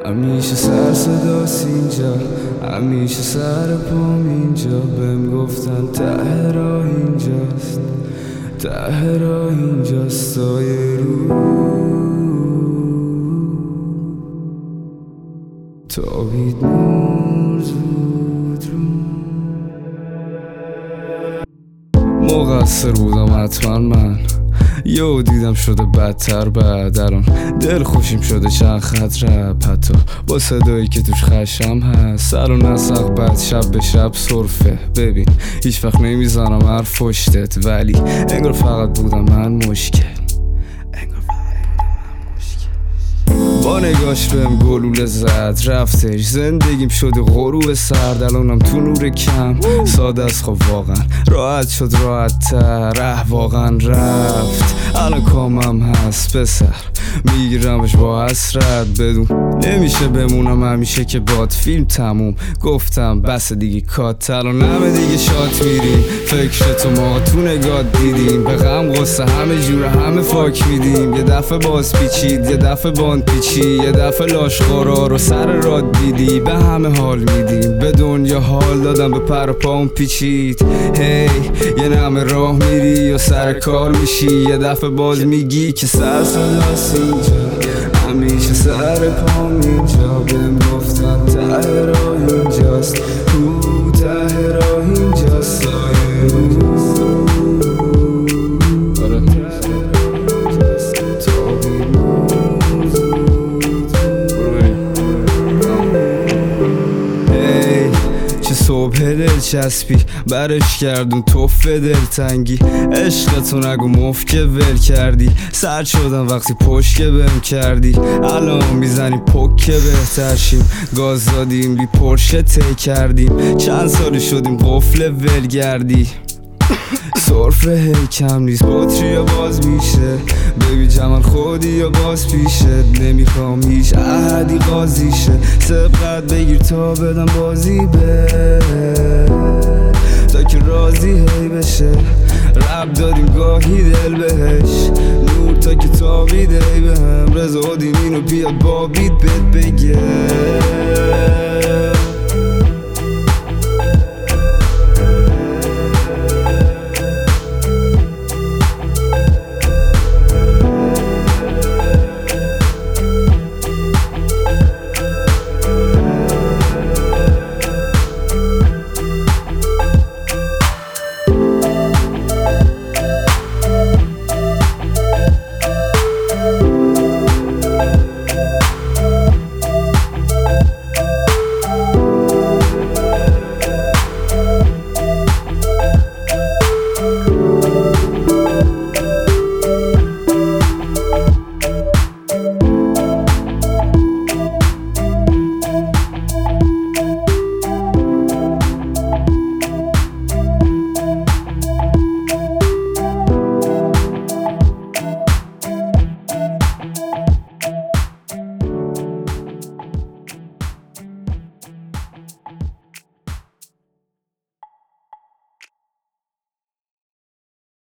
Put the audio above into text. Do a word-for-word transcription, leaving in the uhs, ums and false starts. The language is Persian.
همیشه سر صداست اینجا، همیشه سر پام اینجا. بهم گفتن ته راه اینجاست، ته راه اینجاست. سایه رو تابید نور زود رو. مقصر بودم حتما من، یو دیدم شده بدتر. بعد الان دل خوشیم شده چند خط رپ، حتی با صدایی که توش خشم هست. سر و نسق بعد شب به شب سرفه. ببین هیچ وقت نمیزنم حرف پشتت، ولی انگار فقط بودم من مشکل. با نگاش بهم گلوله زد رفتش. زندگیم شده غروب سرد، الانم تو نور کم. ساده است خب واقعا، راحت شد راحت تر. ره واقعا رفت، الان کامم هست پسر. میگیرمش با حسرت، بدون نمیشه بمونم همیشه که باد. فیلم تموم گفتم بس دیگه کات. الان همه دیگه شات میریم، فکر تو ما تو نگاه دیدیم. به غم غصه همه جوره همه فاک میدیم. یه دفعه باز پیچید، یه دفعه باند پیچی، یه دفعه لاش خورا رو سر راد دیدی. به همه حال میدیم، به دنیا حال دادم، به پر و پام پیچید. هی یه نمه راه میری یا سر کار میشی، یه دفعه باز میگی که سر صداست اینجا، همیشه سر پام اینجا. بهم گفتن ته راه اینجاست، تو ته راه اینجاست. سایه رو صبح دل چسبی برش کردون توف دل تنگی. عشقتو نگو مفت که ول کردی. سرد شدم وقتی پشت که بهم کردی. الان میزنی پک که بهتر شیم. گاز دادیم بی پرشه تی کردیم. چند سالی شدیم قفل ولگردی. سرفه هی کم نیست، بطری یا باز میشه. ببی جمال خودی یا باز پیشه. نمیخوام هیچ احدی قاضیشه. سبقت بگیر تا بدم بازی به، تا که راضی هی بشه. رب دادیم گاهی دل بهش، نور تا که تابیده ای بهم. رضا دیم اینو بیاد با بیت بهت بگه.